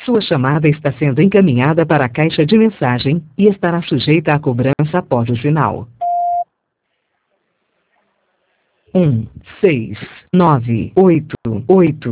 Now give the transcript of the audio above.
Sua chamada está sendo encaminhada para a caixa de mensagem e estará sujeita à cobrança após o sinal. 1, 6, 9, 8, 8.